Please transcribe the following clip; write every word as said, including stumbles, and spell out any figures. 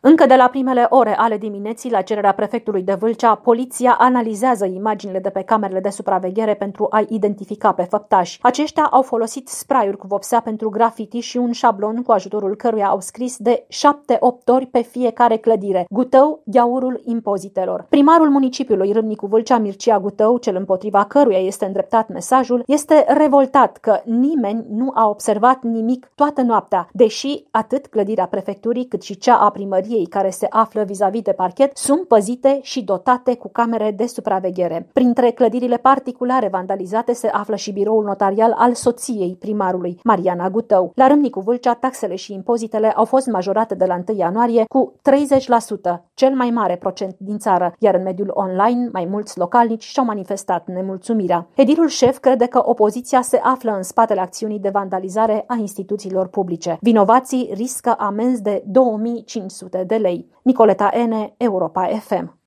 Încă de la primele ore ale dimineții, la cererea prefectului de Vâlcea, poliția analizează imaginile de pe camerele de supraveghere pentru a identifica pe făptași. Aceștia au folosit spray-uri cu vopsea pentru grafiti și un șablon cu ajutorul căruia au scris de șapte-opt ori pe fiecare clădire: Gutău, gheaurul impozitelor. Primarul municipiului Râmnicu Vâlcea, Mircea Gutău, cel împotriva căruia este îndreptat mesajul, este revoltat că nimeni nu a observat nimic toată noaptea, deși atât clădirea prefecturii cât și cea a primăriei, care se află vis-a-vis de parchet, sunt păzite și dotate cu camere de supraveghere. Printre clădirile particulare vandalizate se află și biroul notarial al soției primarului, Mariana Gutău. La Râmnicu Vâlcea, taxele și impozitele au fost majorate de la întâi ianuarie cu treizeci la sută, cel mai mare procent din țară, iar în mediul online mai mulți localnici și-au manifestat nemulțumirea. Edilul șef crede că opoziția se află în spatele acțiunii de vandalizare a instituțiilor publice. Vinovații riscă amenzi de două mii cinci sute de lei. Nicoleta Ene, Europa F M.